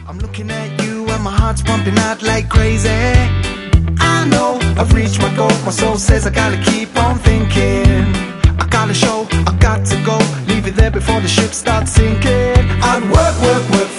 I'm looking at you and my heart's pumping out like crazy. I know I've reached my goal, my soul says I gotta keep on thinking. I gotta show, I got to go, leave it there before the ship starts sinking. I'd work, work, work